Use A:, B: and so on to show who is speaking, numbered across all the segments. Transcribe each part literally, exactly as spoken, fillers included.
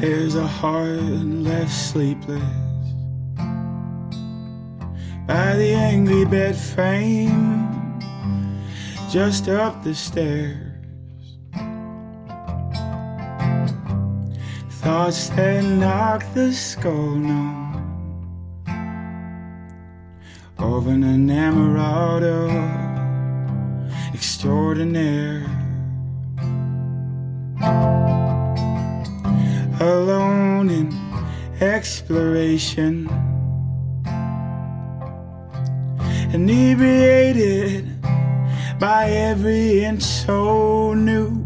A: There's a heart left sleepless by the angry bed frame just up the stairs. Thoughts that knock the skull numb of an enamorado extraordinaire. Alone in exploration, inebriated by every inch so new.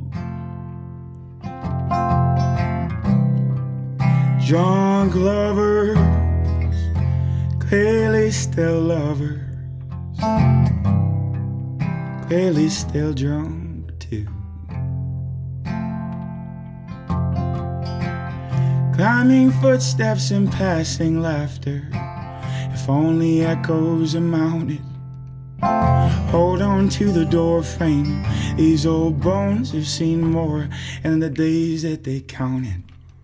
A: Drunk lovers, clearly still lovers, clearly still drunk too. Climbing footsteps and passing laughter, if only echoes are mounted. Hold on to the door frame, these old bones have seen more in the days that they counted.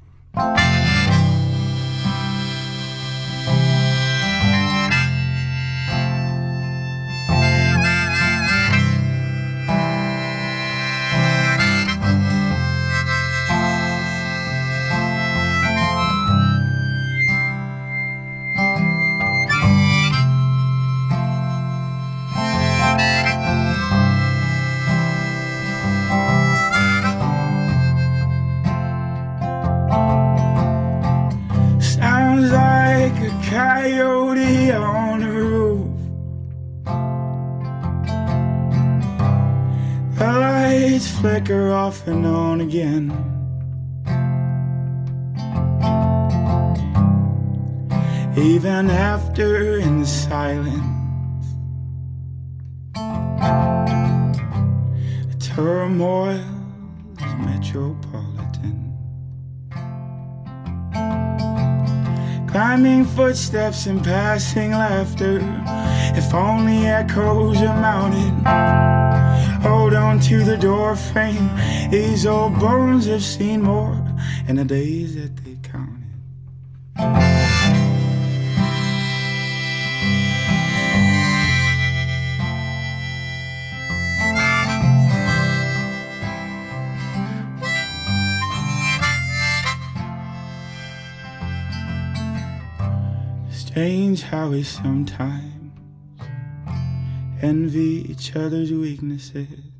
A: Coyote on the roof, the lights flicker off and on again. Even after in the silence, the turmoil is metropolitan. Climbing footsteps and passing laughter, if only echoes are mounted. Hold on to the door frame, these old bones have seen more in the days that they counted. Strange how we sometimes envy each other's weaknesses.